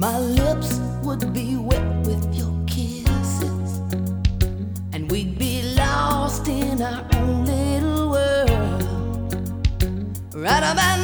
My lips would be wet with your kisses, and we'd be lost in our own little world. Right about